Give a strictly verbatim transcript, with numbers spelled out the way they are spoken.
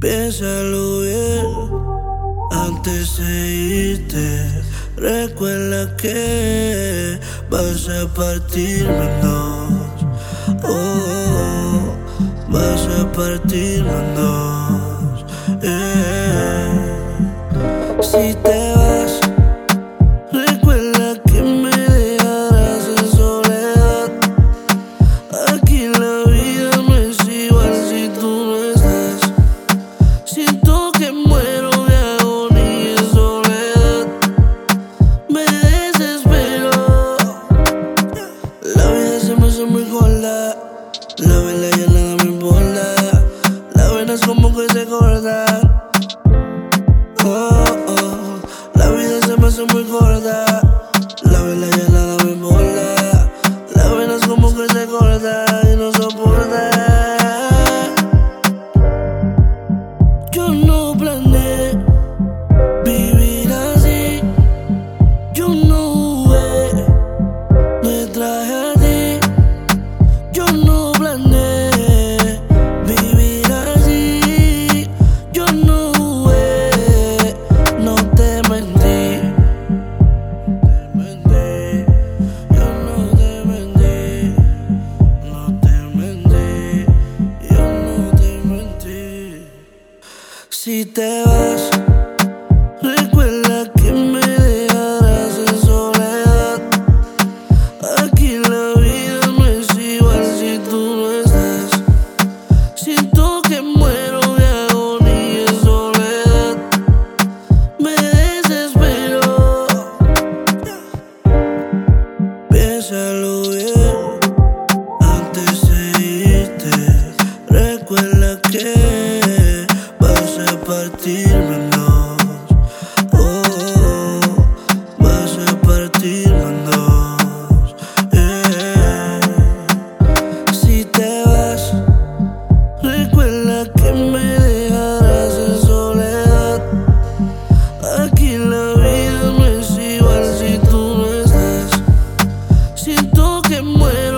Piénsalo bien antes de irte. Recuerda que vas a partirme en dos. Oh, vas a partirme en dos. Eh. Si te vas, recuerda que me dejarás en soledad. Aquí la vida no es igual si tú no estás. Siento que muero de agonía en soledad. Me desespero. La vida se me hace muy corta. La vela ya nada me importa. Las venas como que se cortan. Oh, oh. La vida se me hace muy corta. La vela ya nada me importa. Las venas como que se cortan y no soporta. Yo no planeé vivir así. Yo no jugué, me traje a ti. Yo no planeé vivir así. Yo no jugué, no te mentí. Te mentí, yo no te mentí. No te mentí, yo no te mentí. Si te vas, recuerda que me dejarás en soledad. Aquí la vida no es igual si tú no estás. Siento que muero de agonía en soledad. Me desespero. Piénsalo bien antes de irte. Recuerda que vas a partirme en dos. Oh, vas a partirme en dos. Eh. Si te vas, recuerda que me dejarás en soledad. Aquí la vida no es igual si tú no estás. Siento que muero